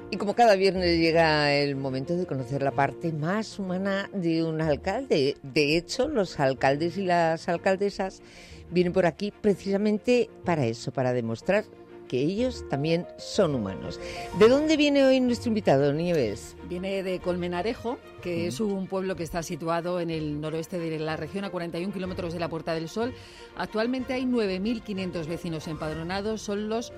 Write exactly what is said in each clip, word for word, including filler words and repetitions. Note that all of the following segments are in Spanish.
Y como cada viernes llega el momento de conocer la parte más humana de un alcalde. De hecho, los alcaldes y las alcaldesas vienen por aquí precisamente para eso, para demostrar que ellos también son humanos. ¿De dónde viene hoy nuestro invitado, Nieves? Viene de Colmenarejo, que mm. es un pueblo que está situado en el noroeste de la región, a cuarenta y un kilómetros de la Puerta del Sol. Actualmente hay nueve mil quinientos vecinos empadronados, son los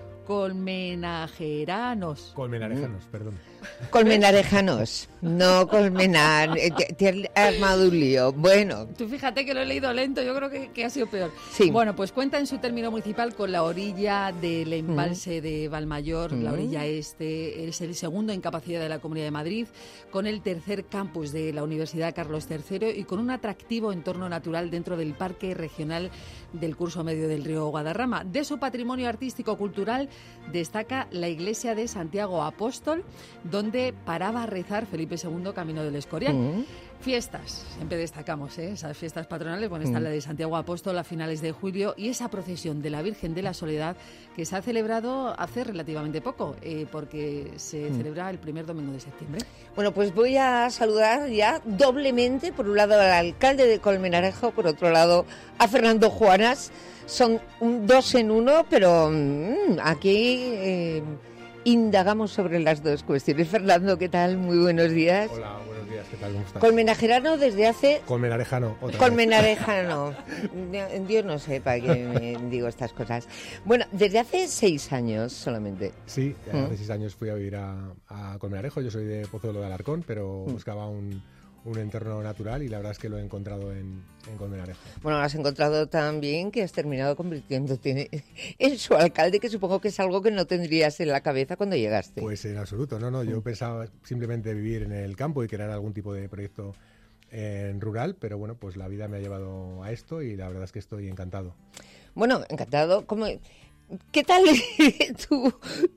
colmenajeranos. Colmenarejanos, perdón. Colmenarejanos, no colmenar. Te, te has armado un lío. Bueno. Tú fíjate que lo he leído lento, yo creo que, que ha sido peor. Sí. Bueno, pues cuenta en su término municipal con la orilla del embalse mm. de Valmayor, mm. la orilla este, es el segundo en capacidad de la Comunidad de Madrid, con el tercer campus de la Universidad Carlos tercero y con un atractivo entorno natural dentro del Parque Regional del Curso Medio del Río Guadarrama. De su patrimonio artístico-cultural destaca la iglesia de Santiago Apóstol, donde paraba a rezar Felipe segundo camino del Escorial. Mm. Fiestas, siempre destacamos ¿eh? esas fiestas patronales, bueno, está mm. la de Santiago Apóstol a finales de julio y esa procesión de la Virgen de la Soledad que se ha celebrado hace relativamente poco, eh, porque se mm. celebra el primer domingo de septiembre. Bueno, pues voy a saludar ya doblemente, por un lado al alcalde de Colmenarejo, por otro lado a Fernando Juanas. Son un dos en uno, pero mmm, aquí eh, indagamos sobre las dos cuestiones. Fernando, ¿qué tal? Muy buenos días. Hola, buenos días, ¿qué tal? ¿Cómo estás? Colmenajerano desde hace... Colmenarejano, otra Colmenarejano. Dios no sepa que me digo estas cosas. Bueno, desde hace seis años solamente. Sí, hace ¿Mm? seis años fui a vivir a, a Colmenarejo. Yo soy de Pozuelo de Alarcón, pero ¿Mm? buscaba un... un entorno natural y la verdad es que lo he encontrado en, en Colmenarejo. Bueno, lo has encontrado tan bien que has terminado convirtiéndote en su alcalde, que supongo que es algo que no tendrías en la cabeza cuando llegaste. Pues en absoluto, no, no, yo mm. pensaba simplemente vivir en el campo y crear algún tipo de proyecto en rural, pero bueno, pues la vida me ha llevado a esto y la verdad es que estoy encantado. Bueno, encantado, ¿cómo...? ¿Qué tal tu,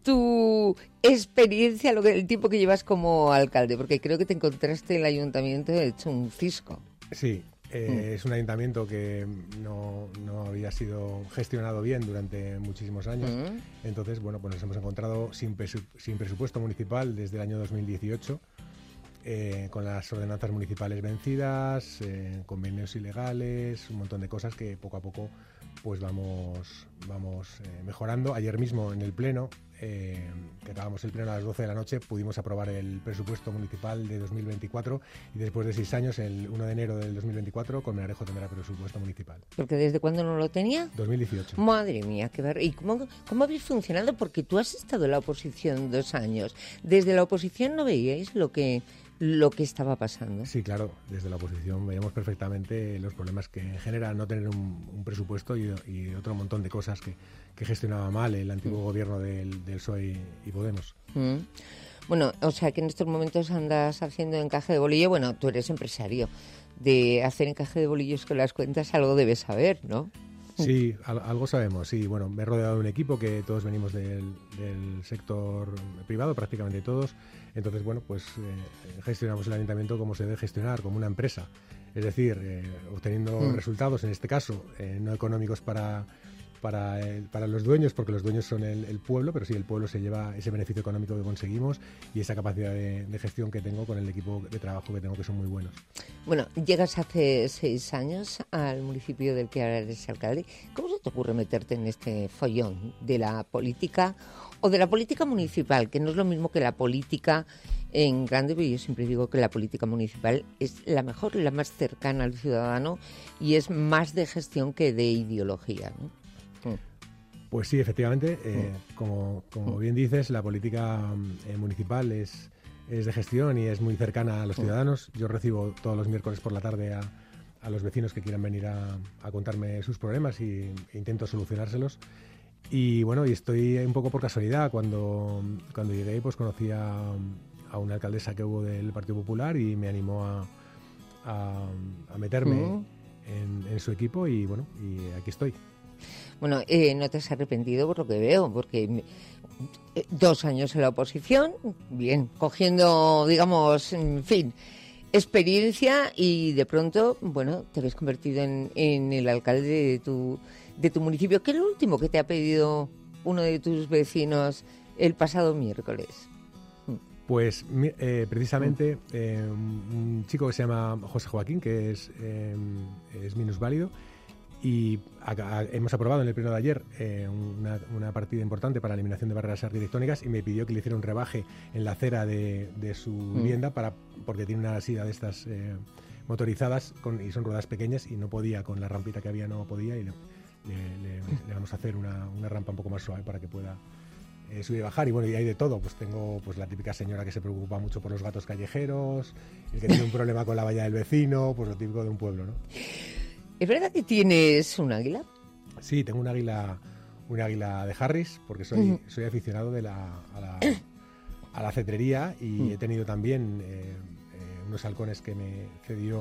tu experiencia, lo que, el tiempo que llevas como alcalde? Porque creo que te encontraste en el ayuntamiento hecho un cisco. Sí, eh, mm. es un ayuntamiento que no, no había sido gestionado bien durante muchísimos años. Mm. Entonces, bueno, pues nos hemos encontrado sin, presu- sin presupuesto municipal desde el año dos mil dieciocho. Eh, con las ordenanzas municipales vencidas, eh, convenios ilegales, un montón de cosas que poco a poco pues vamos, vamos eh, mejorando. Ayer mismo en el pleno, eh, que acabamos el pleno a las doce de la noche, pudimos aprobar el presupuesto municipal de dos mil veinticuatro y después de seis años, el uno de enero del dos mil veinticuatro, Colmenarejo tendrá presupuesto municipal. ¿Porque desde cuándo no lo tenía? dos mil dieciocho. Madre mía, qué bar... ¿Y cómo, cómo habéis funcionado? Porque tú has estado en la oposición dos años. Desde la oposición no veíais lo que... lo que estaba pasando. Sí, claro, desde la oposición veíamos perfectamente los problemas que genera no tener un, un presupuesto y, y otro montón de cosas que, que gestionaba mal el antiguo mm. gobierno del, del P S O E y Podemos. Mm. Bueno, o sea que en estos momentos andas haciendo encaje de bolillo. Bueno, tú eres empresario. De hacer encaje de bolillos con las cuentas algo debes saber, ¿no? Sí, al, algo sabemos, sí. Bueno, me he rodeado de un equipo que todos venimos del, del sector privado, prácticamente todos. Entonces, bueno, pues eh, gestionamos el ayuntamiento como se debe gestionar, como una empresa. Es decir, eh, obteniendo mm. resultados, en este caso, eh, no económicos para, para, el, para los dueños, porque los dueños son el, el pueblo, pero sí el pueblo se lleva ese beneficio económico que conseguimos y esa capacidad de, de gestión que tengo con el equipo de trabajo que tengo, que son muy buenos. Bueno, llegas hace seis años al municipio del que ahora eres alcalde. ¿Cómo se te ocurre meterte en este follón de la política o de la política municipal, que no es lo mismo que la política en grande? Pero yo siempre digo que la política municipal es la mejor, la más cercana al ciudadano y es más de gestión que de ideología, ¿no? Mm. Pues sí, efectivamente, eh, mm. como, como bien dices, la política eh, municipal es... es de gestión y es muy cercana a los ciudadanos. Yo recibo todos los miércoles por la tarde a, a los vecinos que quieran venir a, a contarme sus problemas y e intento solucionárselos. Y bueno, y estoy un poco por casualidad. Cuando, cuando llegué, pues conocí a, a una alcaldesa que hubo del Partido Popular y me animó a, a, a meterme uh-huh. en, en su equipo y bueno, y aquí estoy. Bueno, eh, no te has arrepentido por lo que veo, porque eh, dos años en la oposición, bien, cogiendo, digamos, en fin, experiencia y de pronto, bueno, te ves convertido en, en el alcalde de tu, de tu municipio. ¿Qué es lo último que te ha pedido uno de tus vecinos el pasado miércoles? Pues eh, precisamente eh, un chico que se llama José Joaquín, que es, eh, es minusválido, y a, a, hemos aprobado en el pleno de ayer eh, una, una partida importante para la eliminación de barreras arquitectónicas, y me pidió que le hiciera un rebaje en la acera de, de su mm. vivienda para, porque tiene una silla de estas eh, motorizadas con, y son ruedas pequeñas y no podía, con la rampita que había no podía, y le, le, le, le vamos a hacer una, una rampa un poco más suave para que pueda Eh, subir y bajar. Y bueno, y hay de todo. Pues tengo pues la típica señora que se preocupa mucho por los gatos callejeros, el que tiene un problema con la valla del vecino, pues lo típico de un pueblo, ¿no? ¿Es verdad que tienes un águila? Sí, tengo un águila, un águila de Harris, porque soy, uh-huh. soy aficionado de la, a, la, a la cetrería, y uh-huh. he tenido también eh, eh, unos halcones que me cedió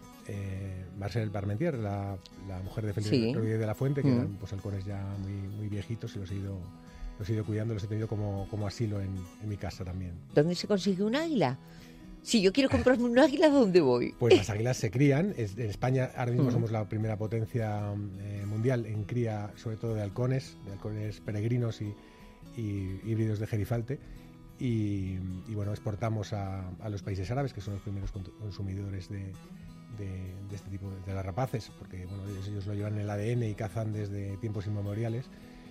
eh, Marcel Parmentier, la, la mujer de Felipe sí. de la Fuente, que uh-huh. eran pues halcones ya muy, muy viejitos, y los he ido Los he ido cuidando, los he tenido como, como asilo en, en mi casa también. ¿Dónde se consigue un águila? Si yo quiero comprarme un águila, ¿dónde voy? Pues las águilas se crían. Es, en España ahora mismo mm. somos la primera potencia eh, mundial en cría, sobre todo de halcones, de halcones peregrinos y, y híbridos de gerifalte. Y, y bueno, exportamos a, a los países árabes, que son los primeros consumidores de, de, de este tipo de, de las rapaces, porque bueno, ellos, ellos lo llevan en el A D N y cazan desde tiempos inmemoriales.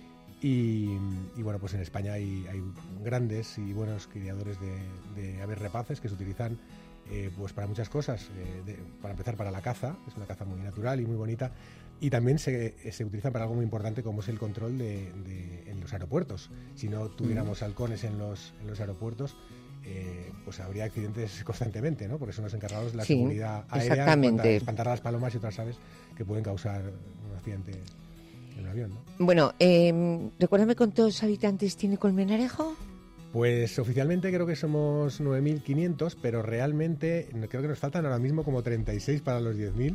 Y, y bueno, pues en España hay, hay grandes y buenos criadores de, de aves rapaces que se utilizan eh, pues para muchas cosas. Eh, de, para empezar, para la caza, es una caza muy natural y muy bonita, y también se, se utilizan para algo muy importante, como es el control de, de, en los aeropuertos. Si no tuviéramos halcones en los, en los aeropuertos, eh, pues habría accidentes constantemente, ¿no? Porque son los encargados de la sí, seguridad aérea, exactamente. Espantar a las palomas y otras aves que pueden causar un accidente en un avión, ¿no? Bueno, eh, recuérdame cuántos habitantes tiene Colmenarejo. Pues oficialmente creo que somos nueve mil quinientos, pero realmente creo que nos faltan ahora mismo como treinta y seis para los diez mil.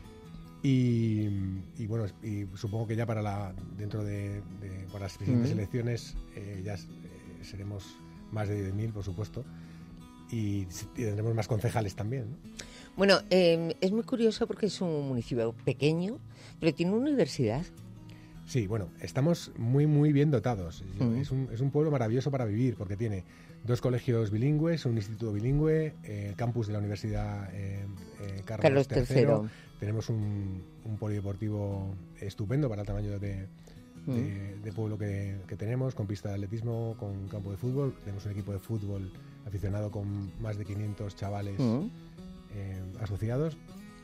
Y, y bueno, y supongo que ya para la dentro de, de para las siguientes mm. elecciones eh, ya eh, seremos más de diez mil, por supuesto, y, y tendremos más concejales también, ¿no? Bueno, eh, es muy curioso porque es un municipio pequeño, pero tiene una universidad. Sí, bueno, estamos muy, muy bien dotados. Mm. Es, un, es un pueblo maravilloso para vivir, porque tiene dos colegios bilingües, un instituto bilingüe, eh, el campus de la Universidad eh, eh, Carlos, Carlos tercero. Tenemos un, un polideportivo estupendo para el tamaño de, mm. de, de pueblo que, que tenemos, con pista de atletismo, con campo de fútbol. Tenemos un equipo de fútbol aficionado con más de quinientos chavales mm. eh, asociados.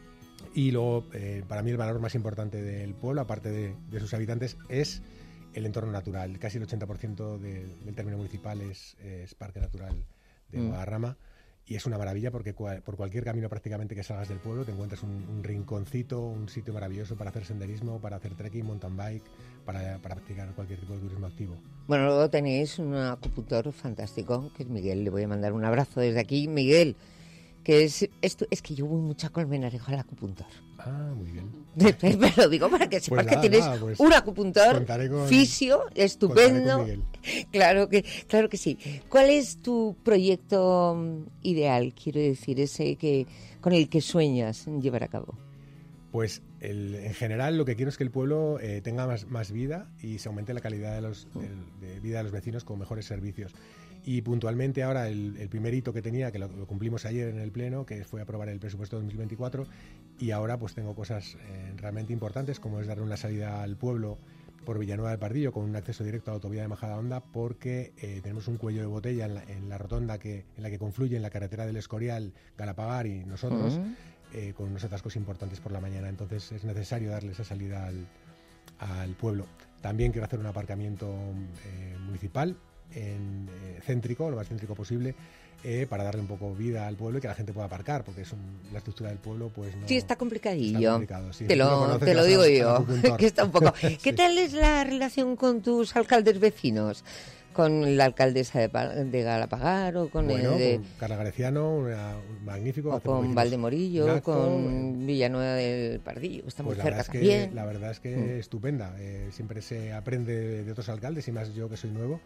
Y luego, eh, para mí el valor más importante del pueblo, aparte de, de sus habitantes, es el entorno natural. Casi el ochenta por ciento de, del término municipal es, es Parque Natural de mm. Guadarrama, y es una maravilla porque cua, por cualquier camino prácticamente que salgas del pueblo te encuentras un, un rinconcito, un sitio maravilloso para hacer senderismo, para hacer trekking, mountain bike, para, para practicar cualquier tipo de turismo activo. Bueno, luego tenéis un acupuntor fantástico, que es Miguel. Le voy a mandar un abrazo desde aquí. Miguel, que es esto, es que yo voy mucho a Colmenarejo al acupuntor. Ah, muy bien. Me lo digo para que sepas pues nada, que tienes nada, pues un acupuntor con, fisio estupendo. Claro que, claro que sí. ¿Cuál es tu proyecto ideal? Quiero decir, ese que con el que sueñas llevar a cabo. Pues el, en general lo que quiero es que el pueblo eh, tenga más, más vida y se aumente la calidad de, los, de, de vida de los vecinos con mejores servicios. Y puntualmente ahora el, el primer hito que tenía, que lo, lo cumplimos ayer en el Pleno, que fue aprobar el presupuesto dos mil veinticuatro, y ahora pues tengo cosas eh, realmente importantes, como es darle una salida al pueblo por Villanueva del Pardillo con un acceso directo a la autovía de Majadahonda, porque eh, tenemos un cuello de botella en la, en la rotonda que, en la que confluyen la carretera del Escorial, Galapagar y nosotros, uh-huh. eh, con unos atascos importantes por la mañana. Entonces es necesario darle esa salida al, al pueblo. También quiero hacer un aparcamiento eh, municipal en eh, céntrico, lo más céntrico posible, eh, para darle un poco vida al pueblo y que la gente pueda aparcar, porque es un, la estructura del pueblo pues no... Sí, está complicadillo. Está sí. Te lo, conoces, te lo digo a, yo, que está un poco... Sí. ¿Qué tal es la relación con tus alcaldes vecinos? ¿Con la alcaldesa de, de Galapagar o con bueno, el de... con Carla Gareciano, una, un magnífico... O con Valdemorillo, acto, con Villanueva del Pardillo, que está muy pues cerca la también. Que, la verdad es que mm. estupenda. Eh, siempre se aprende de, de otros alcaldes, y más yo que soy nuevo.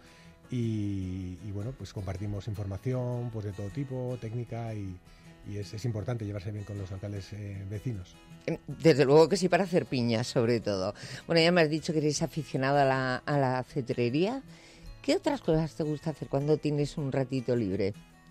Y, y bueno, pues compartimos información pues de todo tipo, técnica, y, y es, es importante llevarse bien con los alcaldes eh, vecinos. Desde luego que sí, para hacer piñas sobre todo. Bueno, ya me has dicho que eres aficionado a la, a la cetrería. ¿Qué otras cosas te gusta hacer cuando tienes un ratito libre?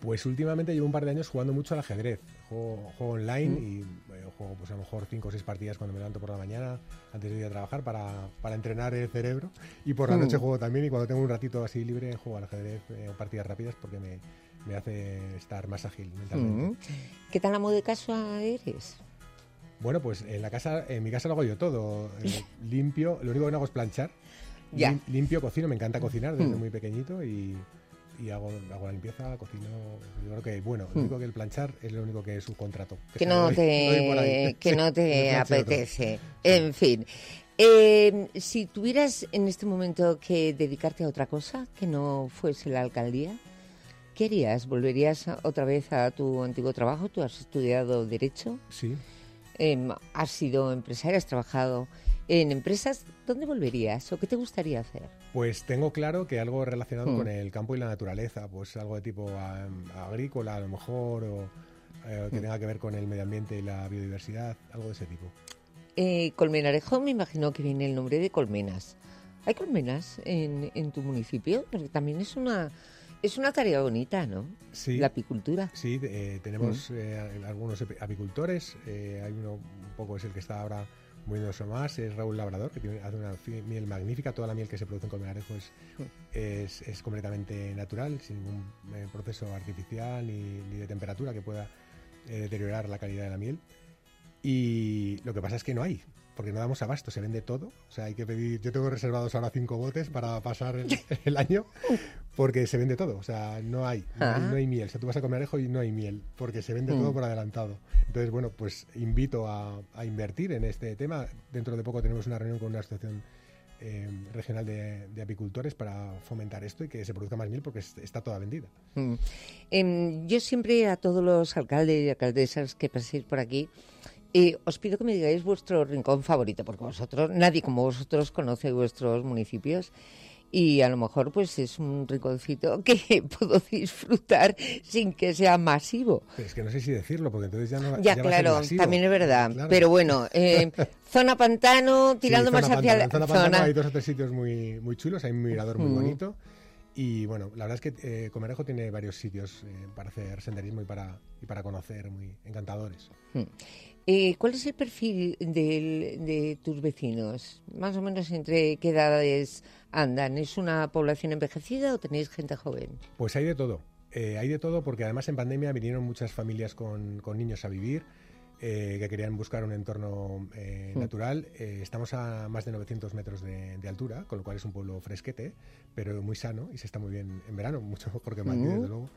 Pues últimamente llevo un par de años jugando mucho al ajedrez. Juego, juego online Mm. y eh, juego pues a lo mejor cinco o seis partidas cuando me levanto por la mañana antes de ir a trabajar para, para entrenar el cerebro. Y por la Mm. noche juego también, y cuando tengo un ratito así libre juego al ajedrez eh, o partidas rápidas porque me, me hace estar más ágil mentalmente. Mm. ¿Qué tan amo de casa eres? Bueno, pues en la casa, en mi casa lo hago yo todo. Eh, limpio, lo único que no hago es planchar. Ya. Lim- limpio, cocino, me encanta cocinar desde Mm. muy pequeñito y, y hago, hago la limpieza, cocino. Yo creo que, bueno, Mm. lo único que el planchar es lo único que es un contrato. Que se no lo doy- lo doy por ahí. te, que Sí, no me te planche otro. apetece. En fin. Eh, si tuvieras en este momento que dedicarte a otra cosa que no fuese la alcaldía, ¿qué harías? ¿Volverías a- otra vez a tu antiguo trabajo? ¿Tú has estudiado Derecho? Sí. Eh, has sido empresaria, has trabajado en empresas. ¿Dónde volverías o qué te gustaría hacer? Pues tengo claro que algo relacionado Mm. con el campo y la naturaleza, pues algo de tipo ah, agrícola a lo mejor, o eh, que Mm. tenga que ver con el medio ambiente y la biodiversidad, algo de ese tipo. Eh, Colmenarejo, me imagino que viene el nombre de colmenas. ¿Hay colmenas en, en tu municipio? Porque también es una, es una tarea bonita, ¿no? Sí. La apicultura. Sí, eh, tenemos eh, algunos api- apicultores. eh, hay uno, un poco es el que está ahora moviéndose más, es Raúl Labrador, que tiene, hace una fi- miel magnífica. Toda la miel que se produce en Colmenarejo es, es, es completamente natural, sin ningún eh, proceso artificial ni, ni de temperatura que pueda eh, deteriorar la calidad de la miel. Y lo que pasa es que no hay, porque no damos abasto, se vende todo. O sea, hay que pedir, yo tengo reservados ahora cinco botes para pasar el, el año, porque se vende todo. O sea, no hay, no hay, Ah. no hay miel. O sea, tú vas a Colmenarejo y no hay miel, porque se vende Mm. todo por adelantado. Entonces, bueno, pues invito a, a invertir en este tema. Dentro de poco tenemos una reunión con una asociación eh, regional de, de apicultores para fomentar esto y que se produzca más miel, porque es- está toda vendida. Mm. Em, yo siempre a todos los alcaldes y alcaldesas que paséis por aquí, eh, os pido que me digáis vuestro rincón favorito, porque vosotros, nadie como vosotros conoce vuestros municipios. Y a lo mejor pues es un rinconcito que puedo disfrutar sin que sea masivo. Pero es que no sé si decirlo, porque entonces ya no Ya, ya va a ser claro, masivo. también es verdad. Claro. Pero bueno, eh, zona pantano, tirando Sí, más zona hacia pantano. la En zona pantano zona. hay dos o tres sitios muy, muy chulos, hay un mirador muy Mm. bonito. Y bueno, la verdad es que eh, Colmenarejo tiene varios sitios eh, para hacer senderismo y para, y para conocer, muy encantadores. Mm. Eh, ¿Cuál es el perfil del- de tus vecinos? Más o menos entre qué edades andan. ¿Es una población envejecida o tenéis gente joven? Pues hay de todo. Eh, hay de todo porque además en pandemia vinieron muchas familias con, con niños a vivir, eh, que querían buscar un entorno eh, Mm. natural. Eh, estamos a más de novecientos metros de, de altura, con lo cual es un pueblo fresquete, pero muy sano y se está muy bien en verano, mucho mejor que en Madrid, Mm. desde luego.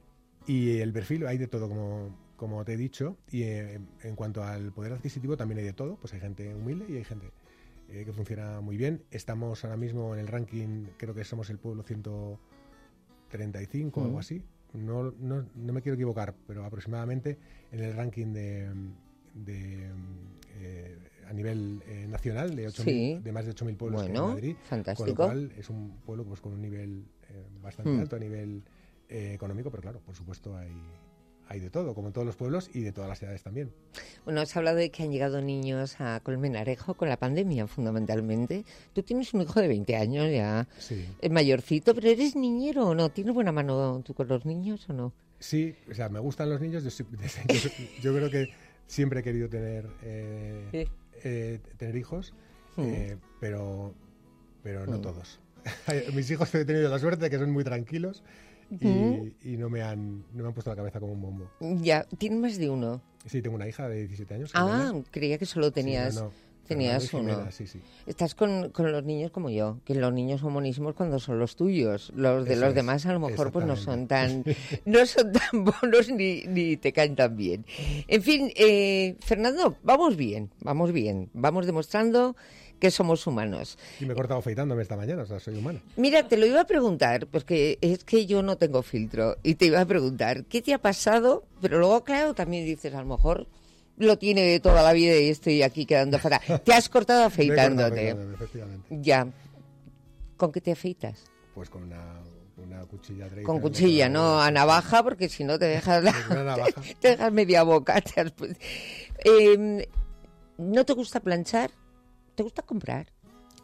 Y el perfil hay de todo, como, como te he dicho. Y eh, en cuanto al poder adquisitivo también hay de todo. Pues hay gente humilde y hay gente eh, que funciona muy bien. Estamos ahora mismo en el ranking, creo que somos el pueblo ciento treinta y cinco o Mm. algo así. No, no, no me quiero equivocar, pero aproximadamente en el ranking de, de, eh, a nivel eh, nacional de, ocho mil, Sí. de más de ocho mil pueblos Bueno, en Madrid. fantástico. Con lo cual es un pueblo pues, con un nivel eh, bastante Mm. alto a nivel eh, económico, pero claro, por supuesto hay, hay de todo, como en todos los pueblos y de todas las edades también. Bueno, has hablado de que han llegado niños a Colmenarejo con la pandemia, fundamentalmente. Tú tienes un hijo de veinte años ya, Sí. es mayorcito, pero ¿eres niñero o no? ¿Tienes buena mano tú con los niños o no? Sí, o sea, me gustan los niños. Yo, sí- yo, yo creo que siempre he querido tener eh, Sí. eh, tener hijos, Mm. eh, pero pero no Mm. todos. Mis hijos he tenido la suerte de que son muy tranquilos y, Ujú. y no me han no me han puesto la cabeza como un bombo. Ya, tienes más de uno. Sí, tengo una hija de diecisiete años. Ah, Jimena. creía que solo Sí, tenías... no, no, tenías Fernando y uno. Jimena, sí, sí. Estás con, con los niños como yo, que los niños son monísimos cuando son los tuyos. Los de Eso los es, demás a lo mejor pues no son tan exactamente. no son tan buenos ni, ni te caen tan bien. En fin, eh, Fernando, vamos bien, vamos bien. Vamos demostrando que somos humanos. Y me he cortado afeitándome esta mañana, o sea, soy humano. Mira, te lo iba a preguntar, porque es que yo no tengo filtro, y te iba a preguntar, ¿qué te ha pasado? Pero luego, claro, también dices, a lo mejor lo tiene de toda la vida y estoy aquí quedando fatal. Te has cortado Me he cortado afeitándote. afeitándome, efectivamente. Ya. ¿Con qué te afeitas? Pues con una, una cuchilla tradicional. Con de cuchilla, toda la no vida, a sí, navaja, porque si no te dejas, la- Con una navaja. te dejas media boca. te has pu- Eh, ¿No te gusta planchar? ¿Te gusta comprar?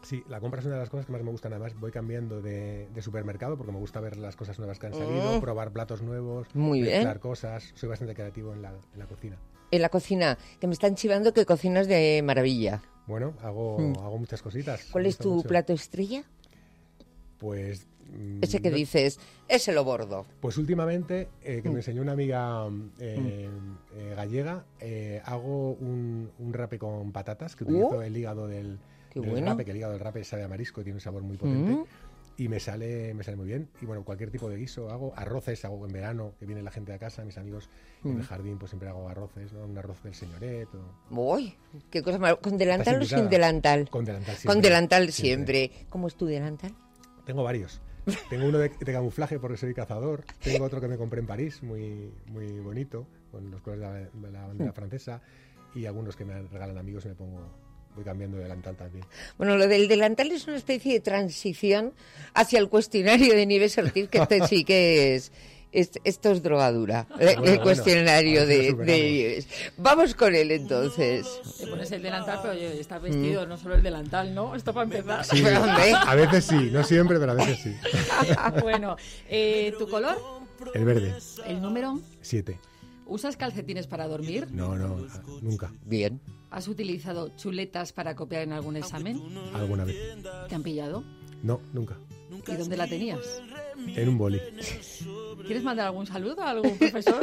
Sí, la compra es una de las cosas que más me gustan. Además, voy cambiando de, de supermercado porque me gusta ver las cosas nuevas que han salido, Mm. probar platos nuevos, Muy bien. mezclar cosas. Soy bastante creativo en la, en la cocina. En la cocina, que me están chivando que cocinas de maravilla. Bueno, hago, Mm. hago muchas cositas. ¿Cuál Me es gusta tu mucho. plato estrella? Pues... mm, Ese que no- dices, ese lo bordo. Pues últimamente, eh, que Mm. me enseñó una amiga eh, eh, gallega, eh, hago un, un rape con patatas, que utilizo Uh, el hígado del, qué del bueno. rape, que el hígado del rape sabe a marisco y tiene un sabor muy potente. Mm. Y me sale, me sale muy bien. Y bueno, cualquier tipo de guiso hago. Arroces hago en verano, que viene la gente a casa, mis amigos en Mm. el jardín, pues siempre hago arroces, ¿no? Un arroz del señoret o... Uy, qué cosa marav- ¿Con delantal o invitada. sin delantal? Con delantal siempre. Con delantal siempre. ¿Cómo es tu delantal? Tengo varios. Tengo uno de, de camuflaje porque soy cazador. Tengo otro que me compré en París, muy, muy bonito, con los colores de la, de la bandera francesa. Y algunos que me regalan amigos y me pongo... Voy cambiando de delantal también. Bueno, lo del delantal es una especie de transición hacia el cuestionario de Nieves Ortiz, que este sí que es... es- esto es drogadura, el, Bueno, el bueno, cuestionario a ver si de, lo de superamos. Nieves. Vamos con él entonces. Te pones el delantal, pero oye, estás vestido, no solo el delantal, ¿no? Esto para empezar. Sí, Pero, hombre. a veces sí, no siempre, pero a veces sí. Bueno, eh, ¿tu color? El verde, ¿El número? siete. ¿Usas calcetines para dormir? No, no, nunca. Bien. ¿Has utilizado chuletas para copiar en algún examen? Alguna vez. ¿Te han pillado? No, nunca. ¿Y dónde la tenías? En un boli. ¿Quieres mandar algún saludo a algún profesor?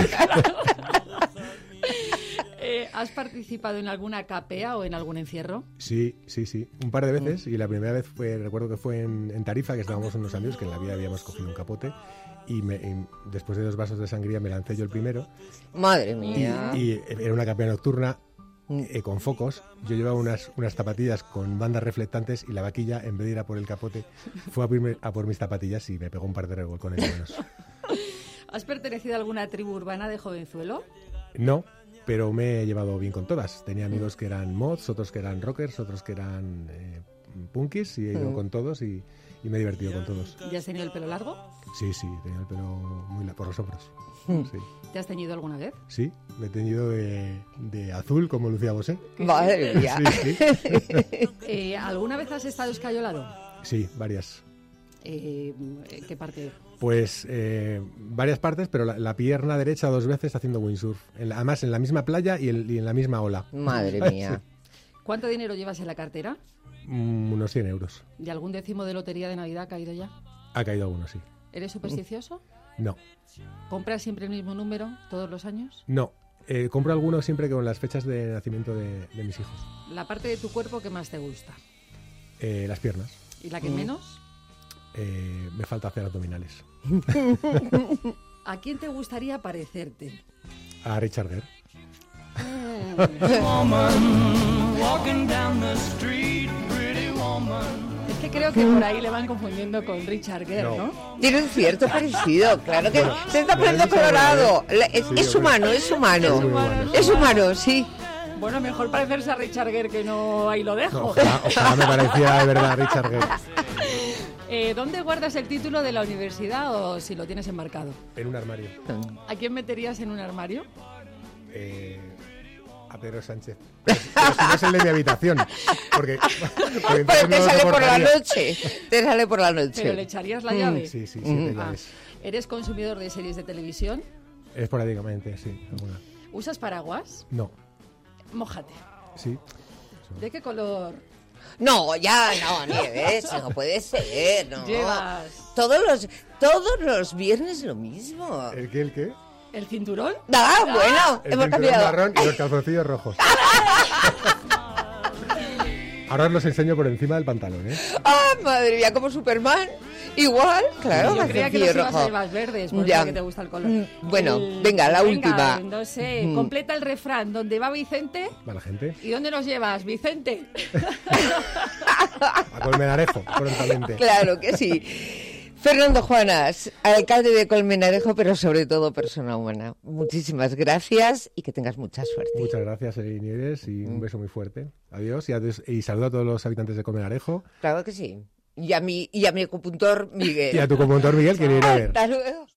Eh, ¿Has participado en alguna capea o en algún encierro? Sí, sí, sí. Un par de veces. Y la primera vez fue, recuerdo que fue en, en Tarifa, que estábamos unos amigos que en la vida habíamos cogido un capote. Y, me- y después de dos vasos de sangría me lancé yo el primero. Madre Y, mía. y era una capea nocturna eh, con focos. Yo llevaba unas, unas zapatillas con bandas reflectantes y la vaquilla, en vez de ir a por el capote, fue a por, a por mis zapatillas y me pegó un par de revolcones buenos. ¿Has pertenecido a alguna tribu urbana de jovenzuelo? No, pero me he llevado bien con todas. Tenía amigos que eran mods, otros que eran rockers, otros que eran eh, punkis y he ido Mm. con todos y, y me he divertido con todos. ¿Ya has tenido el pelo largo? Sí, sí, tenía el pelo muy la- por los hombros. Mm. Sí, ¿Te has teñido alguna vez? sí, me he teñido de, de azul como Lucía Bosé. Madre mía. Sí, sí. Eh, ¿Alguna vez has estado escayolado? Sí, varias. Eh, ¿Qué parte? Pues eh, varias partes, pero la, la pierna derecha dos veces haciendo windsurf. En la- además, en la misma playa y, el- y en la misma ola. Madre mía. ¿Cuánto dinero llevas en la cartera? Mm, unos cien euros. ¿Y algún décimo de lotería de Navidad ha caído ya? Ha caído alguno, sí. ¿Eres supersticioso? No, ¿Compras siempre el mismo número todos los años? no. Eh, compro algunos siempre con las fechas de nacimiento de, de mis hijos. ¿La parte de tu cuerpo que más te gusta? Eh, las piernas. ¿Y la que menos? Eh, me falta hacer abdominales. ¿A quién te gustaría parecerte? A Richard Gere. Es que creo que por ahí le van confundiendo con Richard Gere, No. ¿no? Tiene un cierto parecido, claro que Bueno, se está me lo han poniendo dicho colorado. alguna vez. La- Es, Sí, es hombre. humano, es humano. Es muy humano, Es humano, sí. Bueno, mejor parecerse a Richard Gere que no ahí lo dejo. No, ojalá, ojalá me pareciera de verdad Richard Gere. Eh, ¿Dónde guardas el título de la universidad o si lo tienes enmarcado? En un armario. ¿A quién meterías en un armario? Eh, a Pedro Sánchez. Pero si no es el de mi habitación. Porque, porque entonces Pero te no lo sale por la soportaría. noche. Te sale por la ¿Pero le noche. echarías la llave? Sí, sí, siete Ah, llaves. ¿Eres consumidor de series de televisión? Esporádicamente, sí. Alguna. ¿Usas paraguas? No, Mójate. sí. ¿De qué color No, ya, no, Nieves, no puede ser, no. llevas Todos los, todos los viernes lo mismo. ¿El qué, el qué? el cinturón? Ah, bueno, El hemos cinturón cambiado. marrón y los calzoncillos rojos. Ahora os los enseño por encima del pantalón, ¿eh? Ah, madre mía, como Superman. Igual, claro, Yo creía que los calzoncillo ibas a rojo. llevar verdes, por Ya. eso que te gusta el color. Mm, bueno, El- venga, la última. No sé, Mm. completa el refrán. ¿Dónde va Vicente? Va la gente. ¿Y dónde nos llevas, Vicente? A Colmenarejo, prontamente. Claro que sí. Fernando Juanas, alcalde de Colmenarejo, pero sobre todo persona humana. Muchísimas gracias y que tengas mucha suerte. Muchas gracias, Eli Nieves, y un beso muy fuerte. Adiós y, adiós, y saludo a todos los habitantes de Colmenarejo. Claro que sí. Y a mi, y a mi acupuntor Miguel. Y a tu comodor Miguel, que viene a ver. Hasta luego.